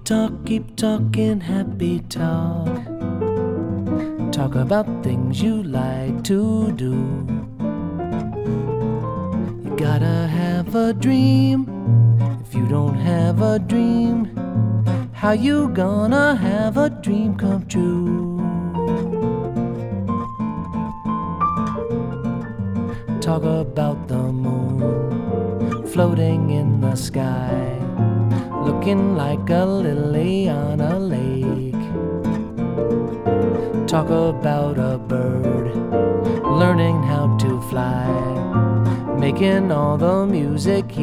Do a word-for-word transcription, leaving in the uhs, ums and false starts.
talk, keep talking happy talk. Talk about things you like to do. You gotta have a dream. If you don't have a dream, how you gonna have a dream come true? Talk about the moon floating in the sky, looking like a lily on a lake. Talk about a bird learning how to fly, making all the music he